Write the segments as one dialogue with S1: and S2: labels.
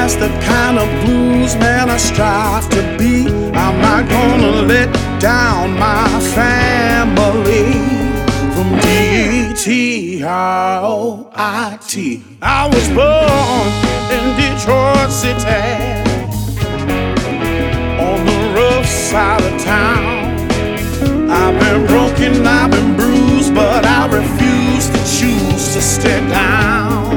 S1: That's the kind of blues man I strive to be. I'm not gonna let down my family. From Detroit, I was born in Detroit City, on the rough side of town. I've been broken, I've been bruised, but I refuse to choose to stay down.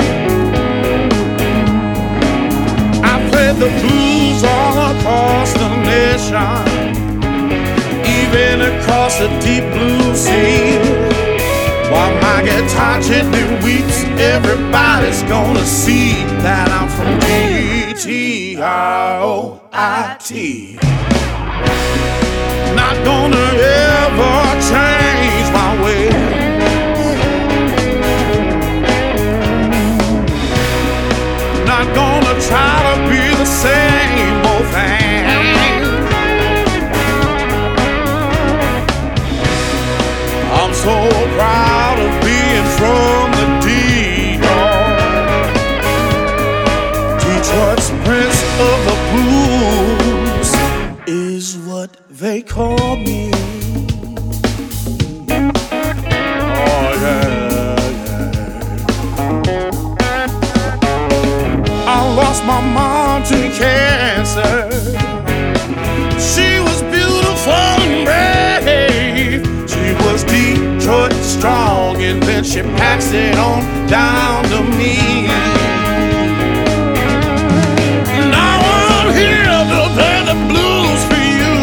S1: I played the blues all across the nation, even across the deep blue sea. While my guitar gently weeps, everybody's gonna see that I'm from Detroit. Not gonna ever change my way. Not gonna try to be the same old thing. I'm so proud of being from the Detroit's Prince of the Blues is what they call me. Oh yeah, yeah. I lost my mom to cancer. She was beautiful and brave. She was Detroit strong, and then she passed it on down to me. Now I'm here to play the blues for you,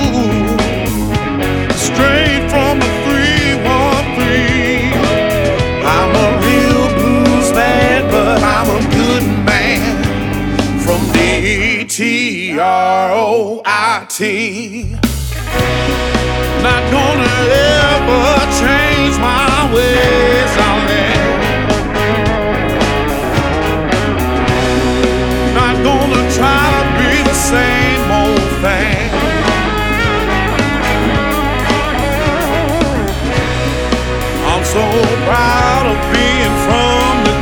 S1: straight from the 313. I'm a real blues man, but I'm a good man from Detroit. Not gonna ever change my ways on there. Not gonna try to be the same old thing. I'm so proud of being from the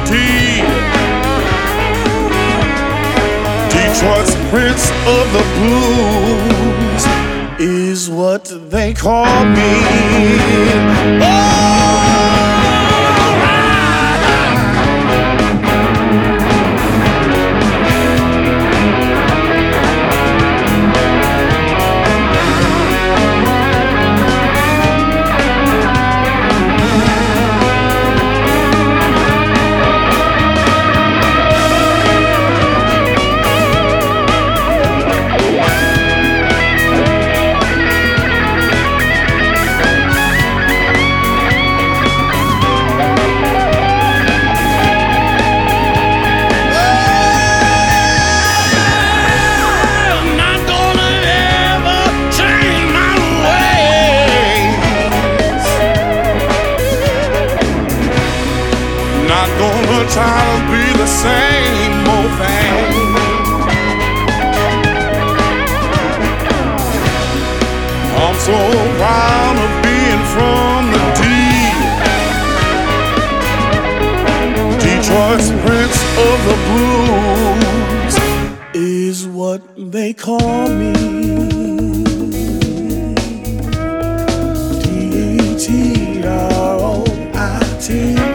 S1: Detroit's Prince of the Blues is what they call me. Not gonna try to be the same old thing. I'm so proud of being from the Detroit's Prince of the Blues is what they call me. Detroit.